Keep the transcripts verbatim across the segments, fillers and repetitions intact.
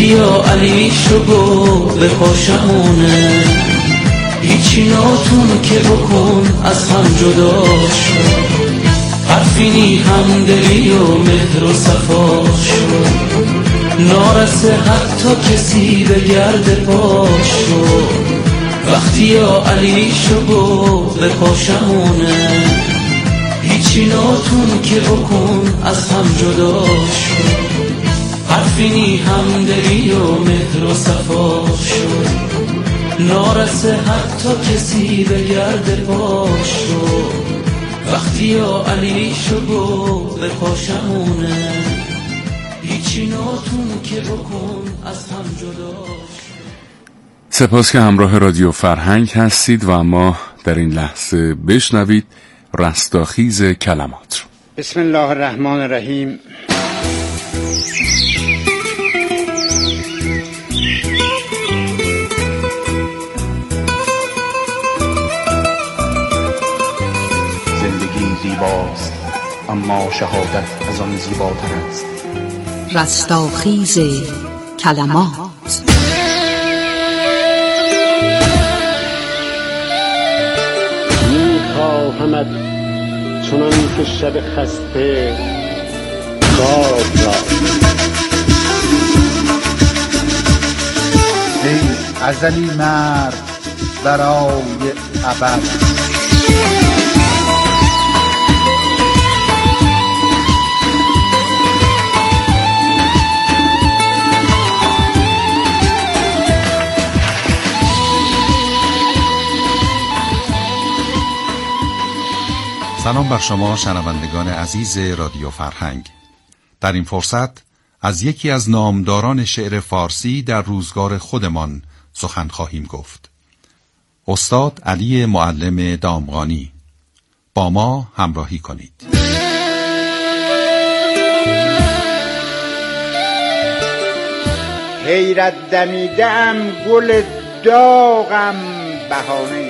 یا علی شگو به پاشمونه، هیچی ناتون که بکن از هم جدا شد، حرفینی همدلی و مهر و صفا شد، نارسه حتی کسی به گرد پاش شد، وقتی یا علی شگو به پاشمونه، هیچی ناتون که بکن از هم جدا شد، حرفینی همدلی و مهر و صفا شد، نارسه حتی کسی به گرد پاش شد، وقتی یا علی شگو به پاشمونه، هیچی ناتون که بکن از هم جدا شد. سپاس که همراه رادیو فرهنگ هستید و اما در این لحظه بشنوید رستاخیز کلمات رو. بسم الله الرحمن الرحیم. زندگی زیباست اما شهادت از آن زیباتر است. رستاخیز کلمات. میخواهمت چنان که شب خسته خواب را. ای ازلی مرد برای ابد. سلام بر شما شنوندگان عزیز رادیو فرهنگ. در این فرصت از یکی از نامداران شعر فارسی در روزگار خودمان سخن خواهیم گفت. استاد علی معلم دامغانی. با ما همراهی کنید. حیرت دمیدم گل داغم بهانه.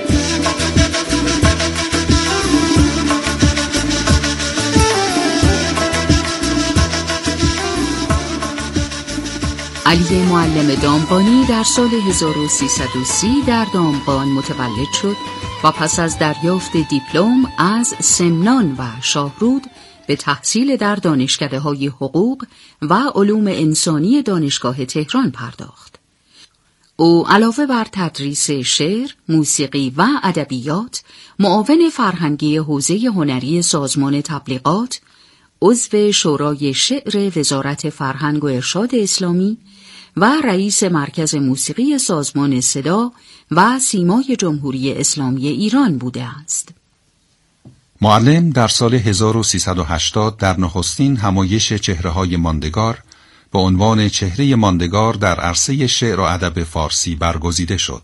علی معلم دامغانی در سال هزار و سیصد و سی در دامغان متولد شد و پس از دریافت دیپلم از سمنان و شاهرود به تحصیل در دانشکده‌های حقوق و علوم انسانی دانشگاه تهران پرداخت. او علاوه بر تدریس شعر، موسیقی و ادبیات، معاون فرهنگی حوزه هنری سازمان تبلیغات، عضو شورای شعر وزارت فرهنگ و ارشاد اسلامی و رئیس مرکز موسیقی سازمان صدا و سیمای جمهوری اسلامی ایران بوده است. معلم در سال هزار و سیصد و هشتاد در نخستین همایش چهره‌های ماندگار به عنوان چهره ماندگار در عرصه شعر و ادب فارسی برگزیده شد.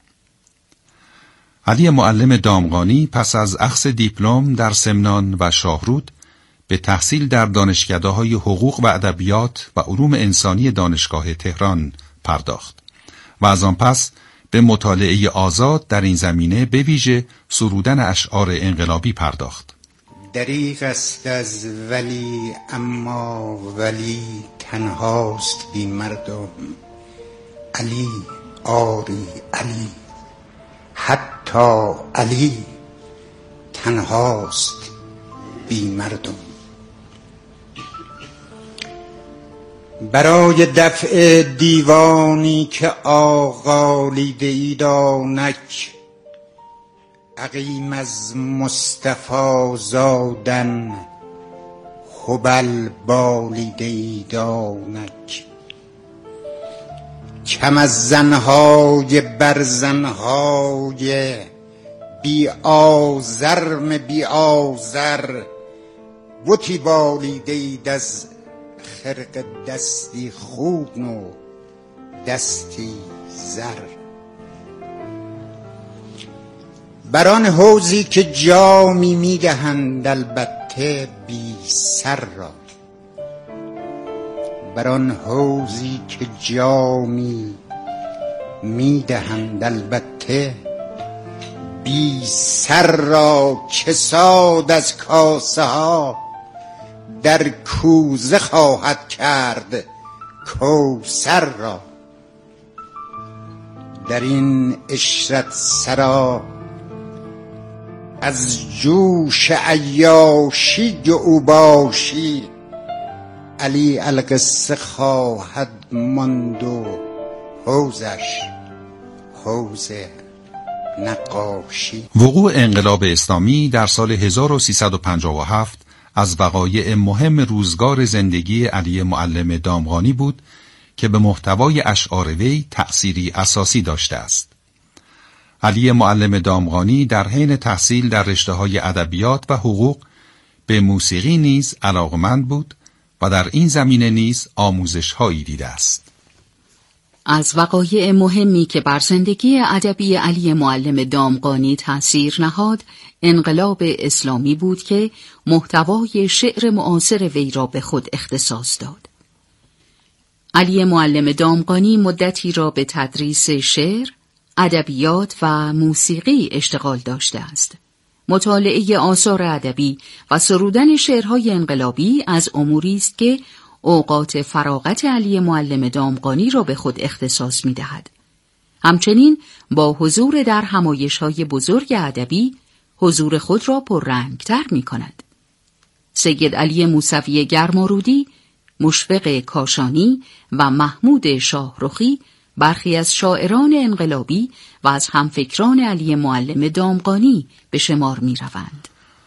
علی معلم دامغانی پس از اخذ دیپلم در سمنان و شاهرود به تحصیل در دانشکده‌های حقوق و ادبیات و علوم انسانی دانشگاه تهران پرداخت و از آن پس به مطالعه آزاد در این زمینه به ویژه سرودن اشعار انقلابی پرداخت. دریغ است از ولی اما ولی تنهاست بی مردم. علی آری علی حتی علی تنهاست بی مردم. برای دفع دیوانی که آغالیده اید آنک، عقیم از مصطفی زادن هبل بالیده اید آنک، کم از زنهای بر زنهای بی آزرم بی آزر، بتی بالیده اید از خرق دستی خون و دستی زر. بران حوضی که جامی میدهند البته بی سر را، بران حوضی که جامی میدهند البته بی سر را، کساد از کاسه ها در کوزه خواهد کرد کوثر را در این عشرت سرا از جوش عیاشی او باشی علی القصه خواهد ماند و حوزش حوز نقاشی. وقوع انقلاب اسلامی در سال هزار و سیصد و پنجاه و هفت از وقایع مهم روزگار زندگی علی معلم دامغانی بود که به محتوای اشعار وی تأثیری اساسی داشته است. علی معلم دامغانی در حین تحصیل در رشته‌های ادبیات و حقوق به موسیقی نیز علاقمند بود و در این زمینه نیز آموزش‌هایی دیده است. از وقایع مهمی که بر زندگی ادبی علی معلم دامغانی تأثیر نهاد، انقلاب اسلامی بود که محتوای شعر معاصر وی را به خود اختصاص داد. علی معلم دامغانی مدتی را به تدریس شعر، ادبیات و موسیقی اشتغال داشته است. مطالعه آثار ادبی و سرودن شعرهای انقلابی از اموری است که اوقات فراغت علی معلم دامغانی را به خود اختصاص می‌دهد. همچنین با حضور در همایش‌های بزرگ ادبی حضور خود را پررنگ‌تر می‌کند. سید علی موسوی گرمارودی، مشفق کاشانی و محمود شاهرخی برخی از شاعران انقلابی و از همفکران علی معلم دامغانی به شمار می‌روند.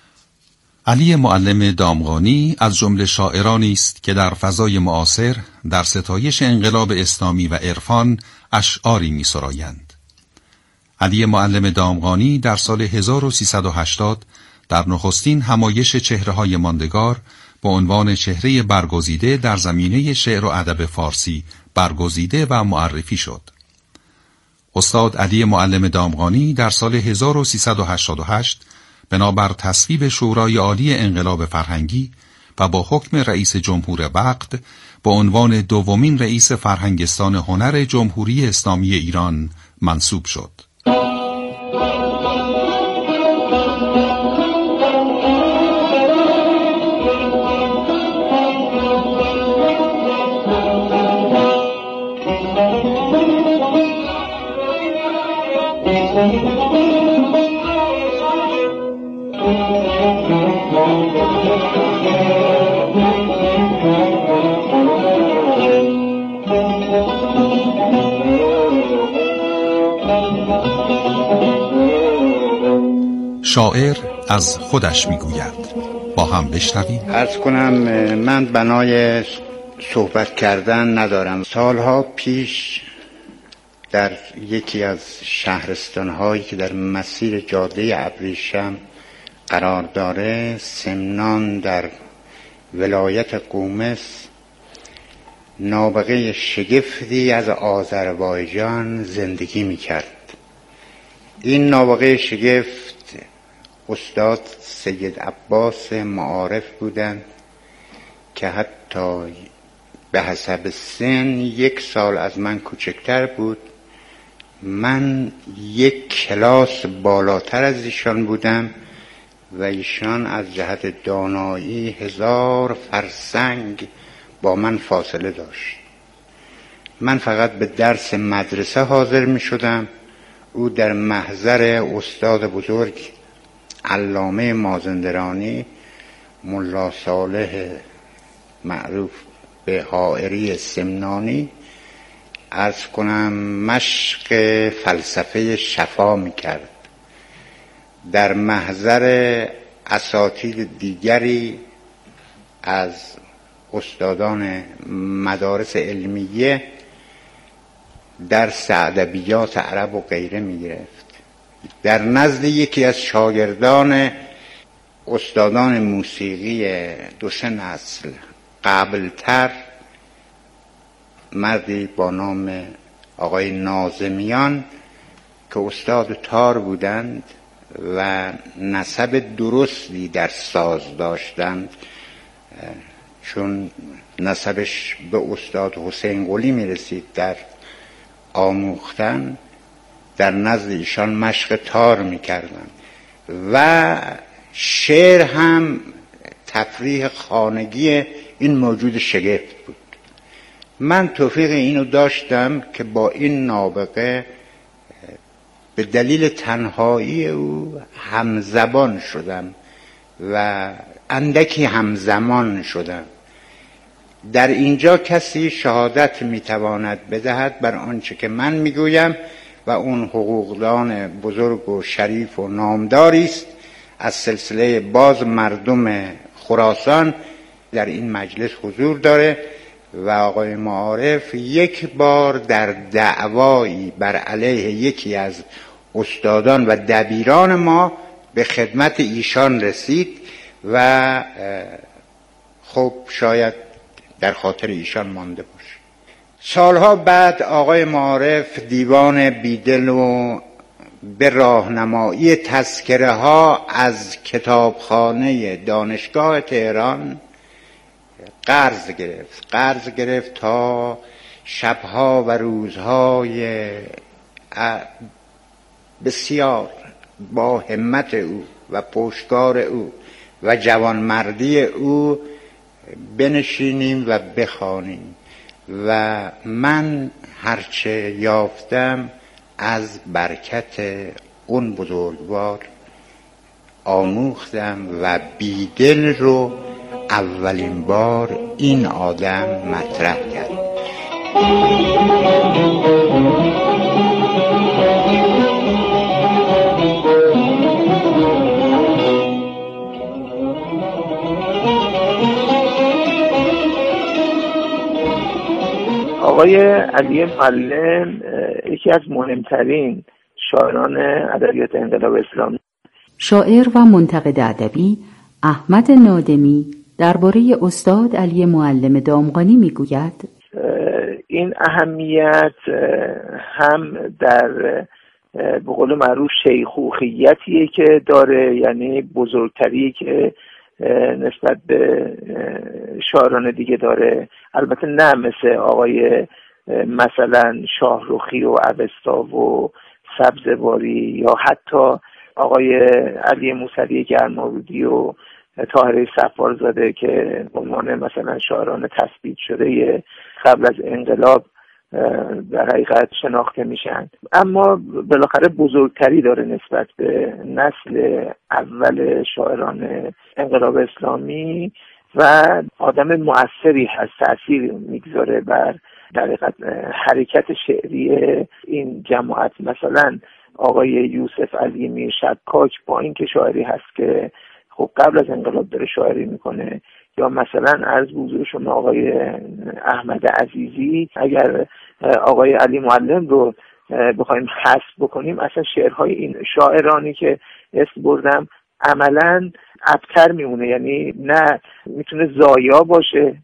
علی معلم دامغانی از جمله شاعرانی است که در فضای معاصر در ستایش انقلاب اسلامی و عرفان اشعاری می‌سرایند. علی معلم دامغانی در سال هزار و سیصد و هشتاد در نخستین همایش چهره‌های ماندگار با عنوان چهره برگزیده در زمینه شعر و ادب فارسی برگزیده و معرفی شد. استاد علی معلم دامغانی در سال هزار و سیصد و هشتاد و هشت بنابر تصویب شورای عالی انقلاب فرهنگی و با حکم رئیس جمهور وقت با عنوان دومین رئیس فرهنگستان هنر جمهوری اسلامی ایران منصوب شد. شاعر از خودش میگوید. با هم بشنویم. عرض کنم من بنای صحبت کردن ندارم. سالها پیش در یکی از شهرستان‌هایی که در مسیر جاده ابریشم قرار داره، سمنان در ولایت قومس، نابغه شگفتی از آذربایجان زندگی می‌کرد. این نابغه شگفت استاد سید عباس معارف بودند که حتی به حسب سن یک سال از من کوچکتر بود. من یک کلاس بالاتر از ایشان بودم و ایشان از جهت دانایی هزار فرسنگ با من فاصله داشت. من فقط به درس مدرسه حاضر می شدم. او در محضر استاد بزرگ علامه مازندرانی ملا صالح معروف به حائری سمنانی عرض کنم مشق فلسفه شفا می کرد. در محضر اساتید دیگری از استادان مدارس علمیه درس ادبیات عرب و غیره می گرفت. در نزد یکی از شاگردان استادان موسیقی دو سه نسل قبلتر، مردی با نام آقای ناظمیان که استاد تار بودند و نسب درستی در ساز داشتند، چون نسبش به استاد حسین قلی می رسید در آموختن، در نزد ایشان مشق تار می کردن و شعر هم تفریح خانگی این موجود شگفت بود. من توفیق اینو داشتم که با این نابغه به دلیل تنهایی او همزبان شدم و اندکی همزمان شدم. در اینجا کسی شهادت میتواند بدهد بر آنچه که من میگویم و اون حقوقدان بزرگ و شریف و نامداری است از سلسله باز مردم خراسان در این مجلس حضور داره و آقای معارف یک بار در دعوایی بر علیه یکی از استادان و دبیران ما به خدمت ایشان رسید و خب شاید در خاطر ایشان مانده باشه. سالها بعد آقای معارف دیوان بیدل و به راهنمایی تذکره ها از کتابخانه دانشگاه تهران قرض گرفت قرض گرفت تا شبها و روزهای بسیار با همت او و پشتکار او و جوانمردی او بنشینیم و بخوانیم و من هرچه یافتم از برکت اون بزرگوار آموختم و بیدل رو اولین بار این آدم مطرح کرد. آقای علی معلم یکی از مهمترین شاعران ادبیات انقلاب اسلامی. شاعر و منتقد ادبی احمد نادمی درباره استاد علی معلم دامغانی میگوید این اهمیت هم در به قول معروف شیخوخیتیه که داره، یعنی بزرگتری که نسبت به شاعران دیگه داره، البته نه مثل آقای مثلا شاهرخی و اوستا و سبزواری یا حتی آقای علی موسوی گرمابودی و طاهره صفارزاده که به عنوان مثلا شاعران تثبیت شده قبل از انقلاب در حقیقت شناخته میشن، اما بالاخره بزرگتری داره نسبت به نسل اول شاعران انقلاب اسلامی و آدم مؤثری هست، تأثیر میگذاره بر در حقیقت حرکت شعری این جماعت. مثلا آقای یوسف علی میر شکاک با اینکه شاعری هست که خب قبل از انقلاب داره شاعری میکنه، یا مثلا از حضور شما آقای احمد عزیزی، اگر آقای علی معلم رو بخوایم حذف بکنیم اصلا شعرهای این شاعرانی که اسم بردم عملا ابتر میمونه، یعنی نه میتونه زایا باشه،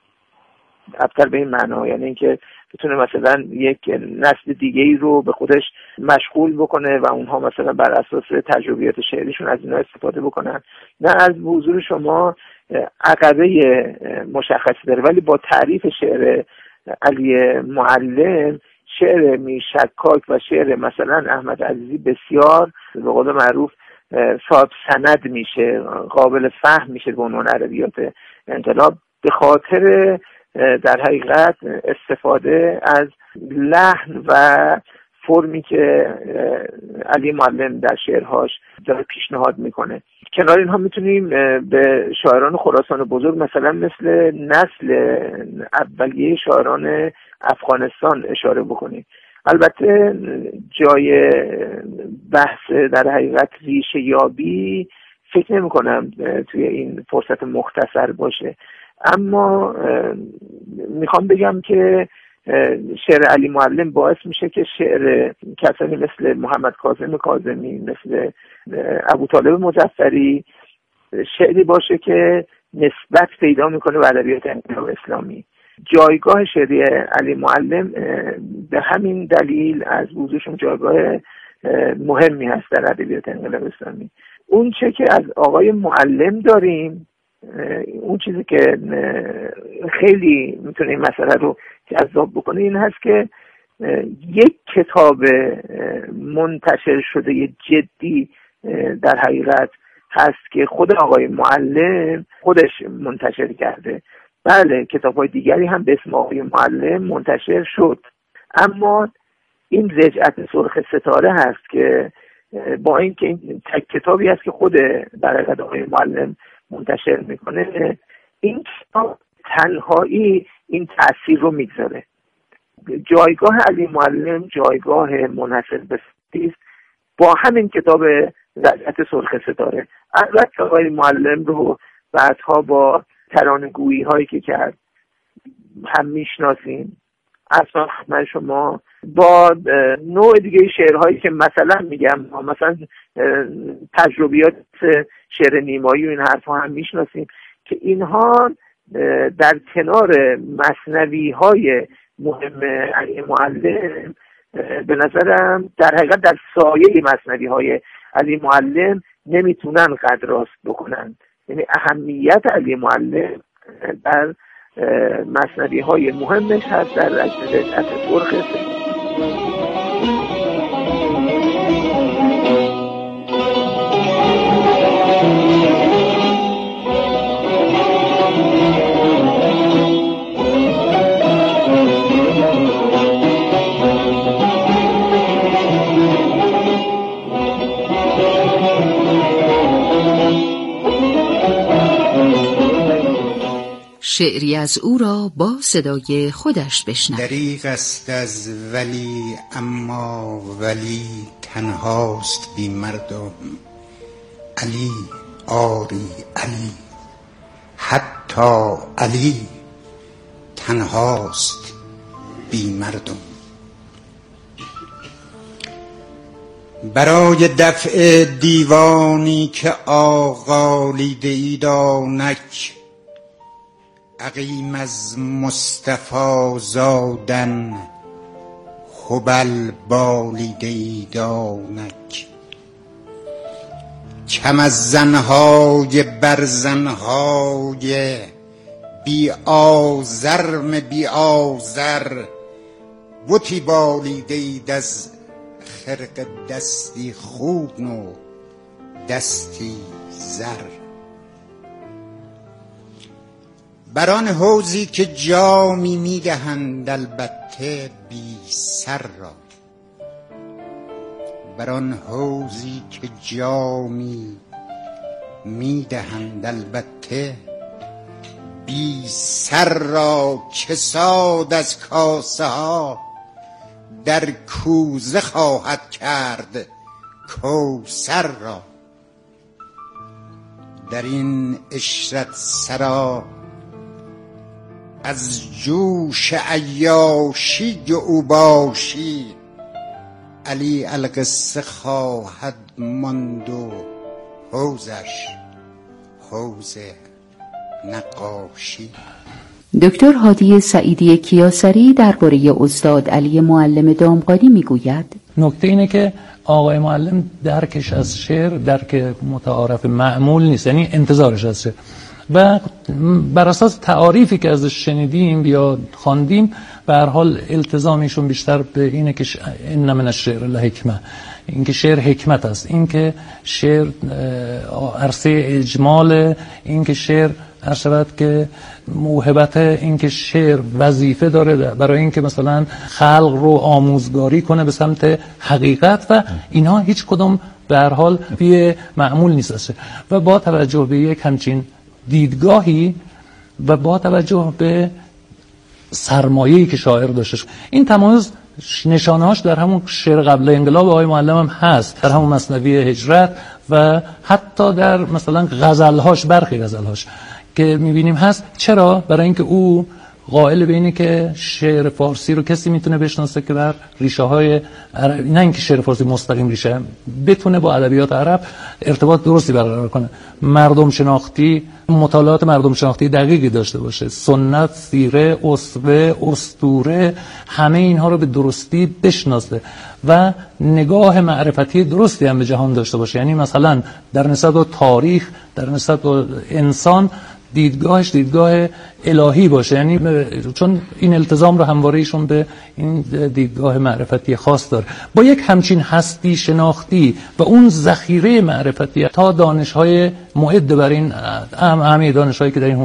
ابتر به این معنا یعنی اینکه بتونه مثلا یک نسل دیگه ای رو به خودش مشغول بکنه و اونها مثلا بر اساس تجربیات شعریشون از اینا استفاده بکنن، نه از حضور شما عقبه مشخصی داره. ولی با تعریف شعر علی معلم، شعر میر شکاک و شعر مثلا احمد عزیزی بسیار به قول معروف صاحب سند میشه، قابل فهم میشه به عنوان ادبیات انقلاب، به خاطر در حقیقت استفاده از لحن و فرمی که علی معلم در شعرهاش داره پیشنهاد میکنه. کنار اینها میتونیم به شاعران خراسان بزرگ مثلا مثل نسل اولیه شاعران افغانستان اشاره بکنیم. البته جای بحث در حقیقت ریشه یابی فکر نمی کنم توی این فرصت مختصر باشه، اما میخوام بگم که شعر علی معلم باعث میشه که شعر کسانی مثل محمد کاظم کاظمی، مثل ابوطالب مظفری شعری باشه که نسبت پیدا میکنه به ادبیات انقلاب اسلامی. جایگاه شعری علی معلم به همین دلیل از وجودشون جایگاه مهمی هست در ادبیات انقلاب اسلامی. اون چه که از آقای معلم داریم، اون چیزی که خیلی میتونه این مسئله رو جذاب بکنه این هست که یک کتاب منتشر شده جدی در حقیقت هست که خود آقای معلم خودش منتشر کرده بله کتاب‌های دیگری هم به اسم آقای معلم منتشر شد، اما این رجعت سرخ ستاره هست که با اینکه این تک کتابی است که خود در حقیقت آقای معلم منتشر میکنه، این کتاب تنهایی این تأثیر رو میگذاره. جایگاه علی معلم جایگاه منحصر به ذاتی است با همین کتاب رجعت سرخ ستاره. البته آقای معلم رو بعدها با ترانه‌گویی هایی که کرد هم میشناسیم، اصلا من شما با نوع دیگه شعرهایی که مثلا میگم مثلا تجربیات شعر نیمایی و این حرفا هم میشناسیم که اینها در کنار مثنوی های مهم علی معلم به نظرم در حقیقت در سایه مثنوی های علی معلم نمیتونن قدر راست بکنن. یعنی اهمیت علی معلم در مثنوی های مهمش هست در رجعت سرخ ستاره. شعری از او را با صدای خودش بشنوید. دریغ است از ولی اما ولی تنهاست بی مردم. علی آری علی حتی علی تنهاست بی مردم. برای دفع دیوانی که آغالیده اید آنک، عقیم از مصطفی زادن خبل بالیده اید آنک. کم از زنهای بر زنهای بی آزرم بی آزر، بتی بالیده اید از خرق دستی خون و دستی زر. بران حوضی که جامی میدهند البته بی سر را، بران حوضی که جامی میدهند البته بی سر را، کساد از کاسه ها در کوزه خواهد کرد کوثر را. در این عشرت سرا از جوش عیاشی او باشی، علی القصه خواهد ماند و حوزش حوز نقاشی. دکتر هادی سعیدی کیاسری درباره استاد علی معلم دامغانی میگوید: نکته اینه که آقای معلم درکش از شعر درک متعارف معمول نیست، یعنی انتظارش از شعر، و بر اساس تعاریفی که ازش شنیدیم یا خواندیم به هر حال التزامیشون بیشتر به اینه که ان من الشعر الحکمه، این که شعر حکمت است، این که شعر عرصه اجمال، این که شعر هر شود که موهبت، این که شعر وظیفه داره برای این که مثلا خلق رو آموزگاری کنه به سمت حقیقت، و اینها هیچ کدوم به هر حال بی معمول نیست. و با توجه به یک همچین دیدگاهی و با توجه به سرمایه‌ای که شاعر داشته، این تمایز نشانه‌هاش در همون شعر قبل انقلاب آقای معلم هم هست، در همون مثنوی هجرت و حتی در مثلا غزل‌هاش، برخی غزل‌هاش که می‌بینیم هست. چرا؟ برای اینکه او قائل به اینه که شعر فارسی رو کسی میتونه بشناسه که بر ریشه های عربی، نه اینکه شعر فارسی مستقیم ریشه، بتونه با ادبیات عرب ارتباط درستی برقرار کنه، مردم شناختی، مطالعات مردم شناختی دقیقی داشته باشه، سنت، سیره، اسوه، اسطوره، همه اینها رو به درستی بشناسه و نگاه معرفتی درستی هم به جهان داشته باشه. یعنی مثلا در نسبت با تاریخ، در نسبت با انسان دیدگاهش دیدگاه الهی باشه، یعنی چون این التزام رو همواره ایشون به این دیدگاه معرفتی خاص داره. با یک همچین هستی شناختی و اون ذخیره معرفتی تا دانش‌های معد برای این همه دانش‌هایی که در این حوزه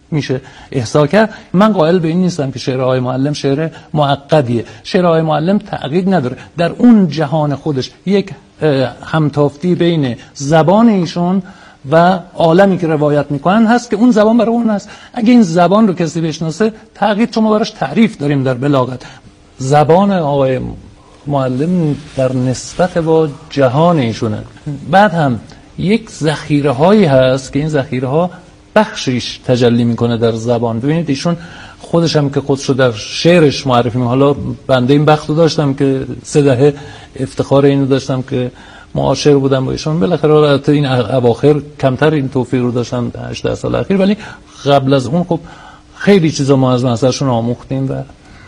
میشه احصا کرد. من قائل به این نیستم که شعر آقای معلم شعر معقدیه. شعر آقای معلم تعقید نداره، در اون جهان خودش یک همتافتی بین زبان ایشون و عالمی که روایت میکنن هست که اون زبان برای اون هست. اگه این زبان رو کسی بشناسه، تعقید شما براش تعریف داریم در بلاغت. زبان آقای معلم در نسبت با جهان ایشونه. بعد هم یک ذخیره هایی هست که این ذخیره ها بخشیش تجلی میکنه در زبان. ببینید ایشون خودش هم که خودش رو در شعرش معرفی میکنه. حالا بنده این بخت رو داشتم که سه دهه افتخار اینو داشتم که معاشر بودم با ایشون. بالاخره البته این اواخر کمتر این توفیق رو داشتم هجده سال اخیر، ولی قبل از اون خب خیلی چیزا ما از ازشون آموختیم و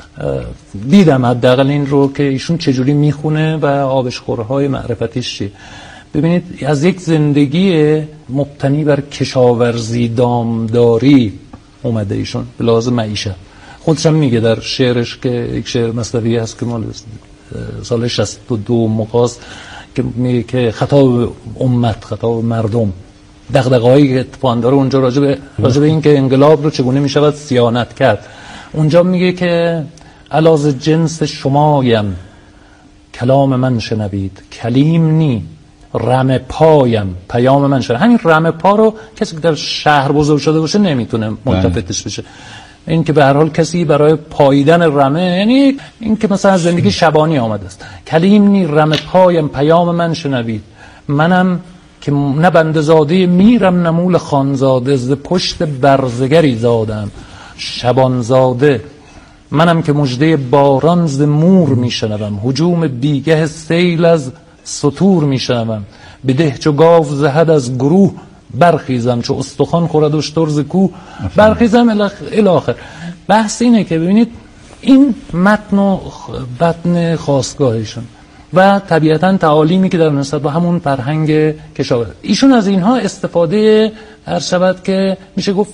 دیدم حداقل این رو که ایشون چجوری میخونه و آبشخورهای معرفتیش چیه. ببینید از یک زندگی مبتنی بر کشاورزی دامداری اومده ایشون به لحاظ معیشه. خودش هم میگه در شعرش که یک شعر مصنوی هست که مال سال شصت و دو مقاس که میگه که خطاب امت، خطاب مردم، دغدغه‌هایی که اتفاق داره اونجا راجع به راجع به این که انقلاب رو چگونه میشود صیانت کرد. اونجا میگه که علاوه جنس شمایم کلام من شنوید، کلیم نی رم پایم پیام من شنوید. همین رم پا رو کسی که در شهر بزرگ شده باشه نمیتونه ملتفتش بشه. این که به هر حال کسی برای پاییدن رمه، یعنی این که مثلا زندگی شبانی آمده است. کلیم نی رم پایم پیام من شنوید، منم که نه بنده زاده میرم نمول خانزاده، ز پشت برزگری زادم شبان زاده، منم که مژده باران ز مور میشنوم، هجوم بیگه سیل از سطور میشنوم، بده چو گاو زهد از گروه برخیزم، چو استخوان خورد اشتر ز کوه برخیزم الی آخر. بحث اینه که ببینید این متن و بطن خاستگاهشون و طبیعتاً تعالیمی که در نسبت با همون فرهنگ کشاورزی ایشون از اینها استفاده هر شود که میشه گفت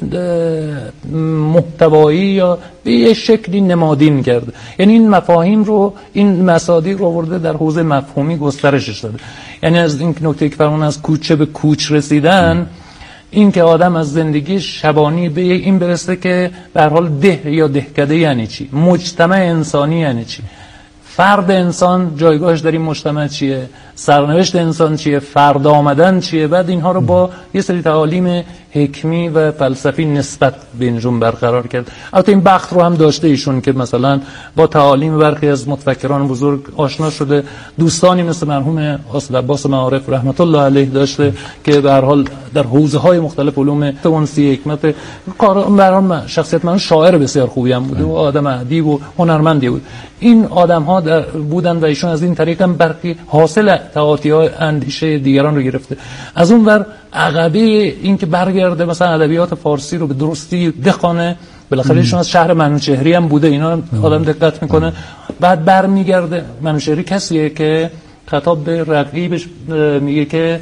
محتوایی یا به یه شکلی نمادین کرده. یعنی این مفاهیم رو، این مصادیق رو آورده در حوزه مفهومی گسترشش داده. یعنی از این نکته که فرمون از کوچه به کوچ رسیدن، این که آدم از زندگی شبانی به این برسه که به هر حال ده یا دهکده یعنی چی، مجتمع انسانی یعنی چی، فرد انسان جایگاهش در این مجتمع چیه، سرنوشت انسان چیه، فرد آمدن چیه. بعد اینها رو با یه سری تعالیم حکمی و فلسفی نسبت بینشون برقرار کرد. البته این بخت رو هم داشته ایشون که مثلا با تعالیم برخی از متفکران بزرگ آشنا شده. دوستانی مثل مرحوم حافظ عباس معارف رحمت الله علیه داشته که به هر حال در حوزه‌های مختلف علوم تونسی حکمت کار برام شخصیت من شاعر بسیار خوبی هم بوده و آدم ادیب و هنرمندی بود. این آدم‌ها بودن و ایشون از این طریق هم برخی حاصل تعاطی‌های اندیشه دیگران رو گرفته. از اون ور عقبه این که برگرده مثلا ادبیات فارسی رو به درستی بخونه، بالاخره ایشون از شهر منوچهری هم بوده، اینا آدم دقت میکنه. بعد برمیگرده. منوچهری کسیه که خطاب به رقیبش میگه که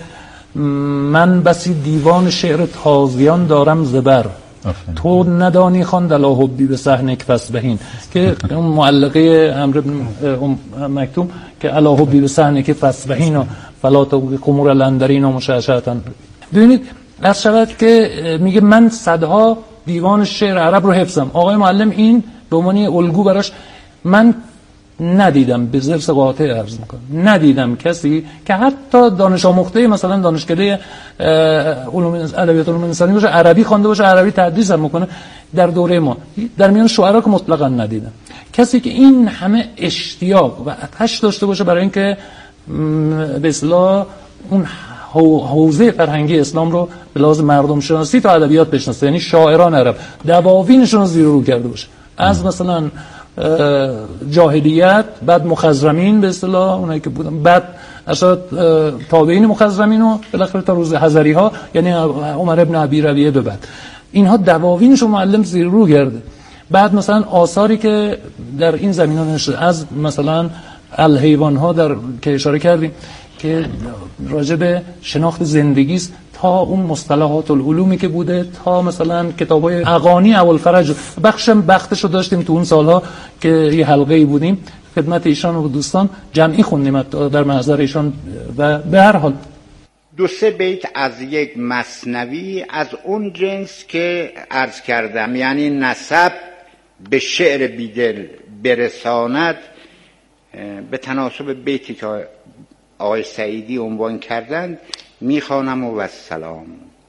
من بسی دیوان شعر تازیان دارم زبر، تو ندانی خواند الا حبی به صحنک فسبهین، که اون معلقه عمرو بن مکتوم که الا حبی به صحنک فسبهین و فلا تو خمور الاندرین و مشعشعتا. ببینید از شود که میگه من صدها دیوان شعر عرب رو حفظم. آقای معلم این به عنوان الگو براش، من ندیدم، به ضرس قاطع عرض میکنم، ندیدم کسی که حتی دانش آموخته مثلا دانشکده علوم ادبیات علوم انسانی باشه، عربی خوانده باشه، عربی تدریس هم میکنه در دوره ما، در میان شعرا که مطلقاً ندیدم کسی که این همه اشتیاق و آتش داشته باشه برای اینکه به اصطلاح اون حوزه فرهنگی اسلام رو به لحاظ مردم شناسی تا ادبیات بشناسه. یعنی شاعران عرب دواوینشون رو زیر رو کرده باشه، از مثلا جاهلیت، بعد مخضرمین به اصطلاح اونایی که بودن، بعد اصلا تابعین مخضرمین و بالاخره تا روز حضری ها، یعنی عمر ابن ابی ربیعه به بعد، اینها دواوینش رو معلم زیر رو کرده. بعد مثلا آثاری که در این زمینه نشده از مثلا الحیوان ها در که اشاره کردیم که راجع به شناخت زندگی است، تا اون مصطلحات العلومی که بوده، تا مثلا کتابای اغانی ابوالفرج، بخشم بختشو داشتیم تو اون سالها که یه حلقه‌ای بودیم خدمت ایشان و دوستان جمعی خوندیم در محضر ایشان. و به هر حال دو سه بیت از یک مثنوی از اون جنس که عرض کردم، یعنی نسب به شعر بیدل برساند، به تناسب بیتی که آقای سعیدی عنوان کردند میخوانم و والسلام.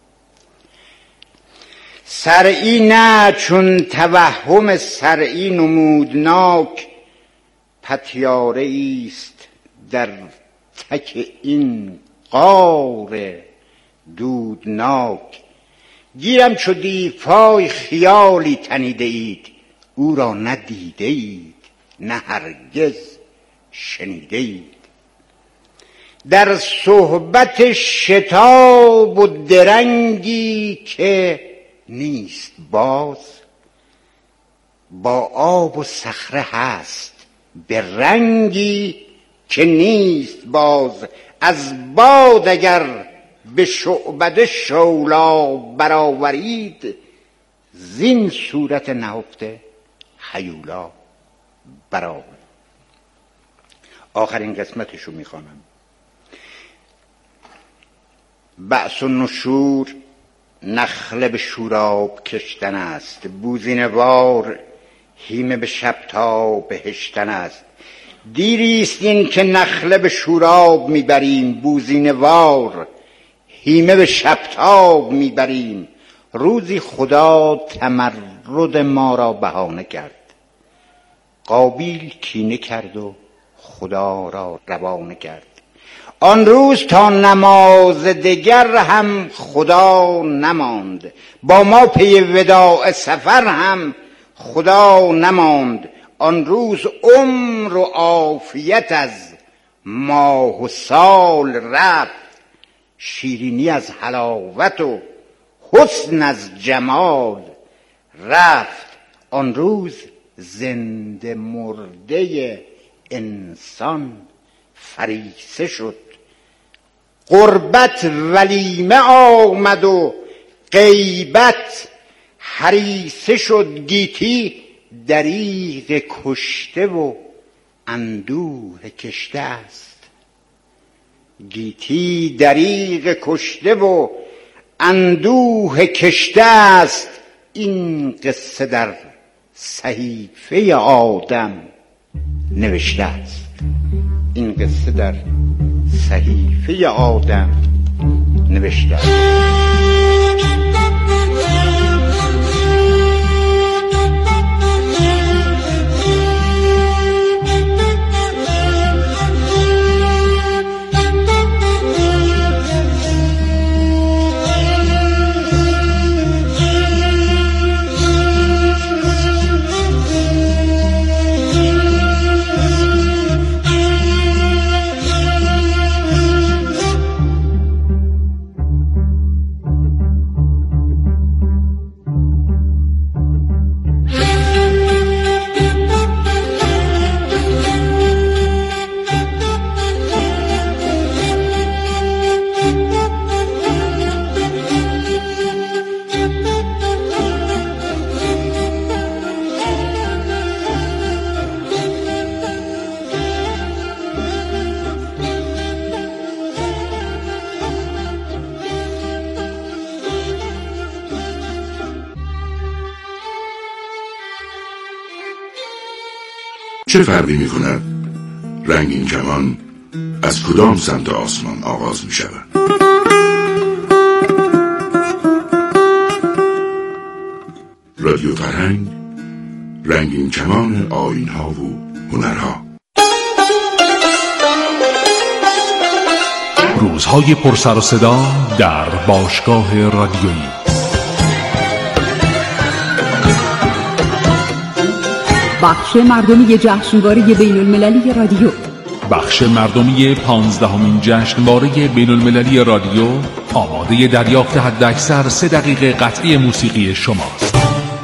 سرئی نه چون توهم سرئی نمودناک، پتیاره ایست در تک این غار دودناک. گیرم چو دیفای خیالی تنیده اید، او را نه دیده اید نه هرگز شنیده اید. در صحبت شتاب و درنگی که نیست باز، با آب و صخره هست به رنگی که نیست باز. از باد اگر به شعبده شولا برآورید، زین صورت نهفته هیولا برآورید. آخرین قسمتشو میخوانم. بعث و نشور نخله به شوراب کشتن است، بوزینه وار هیمه به شبتا بهشتن است. دیریست این که نخله به شوراب میبریم، بوزینه وار هیمه به شبتاب میبریم. روزی خدا تمرد ما را بهانه کرد، قابیل کینه کرد و خدا را روانه کرد. آن روز تا نماز دگر هم خدا نماند، با ما پی وداع سفر هم خدا نماند. آن روز عمر و عافیت از ماه و سال رفت، شیرینی از حلاوت و حسن از جمال رفت. آن روز زنده مرده انسان فریسه شد، قربت ولیمه آمد و غیبت حریصه شد. گیتی دریغ کشته و اندوه کشته است، گیتی دریغ کشته و اندوه کشته است. این قصه در صحیفه آدم نوشته است، این قصه در صحیفه آدم نوشته است. چه فرقی می کند رنگین کمان از کدام سمت آسمان آغاز می شود؟ رادیو فرهنگ، رنگین کمان آیین‌ها و هنرها. روزهای پرسر و صدا در باشگاه رادیویی. بخش مردمی جشنواره بین المللی رادیو. بخش مردمی پانزدهمین جشنواره بین المللی رادیو آماده دریافت حداکثر سه دقیقه قطعی موسیقی شماست.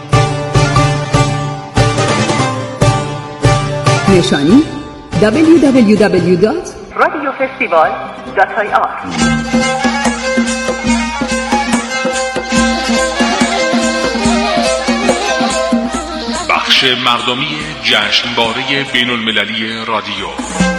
نشانی دبلیو دبلیو دبلیو دات رادیو فستیوال دات آی آر. بخش مردمی جشنواره بین المللی رادیو.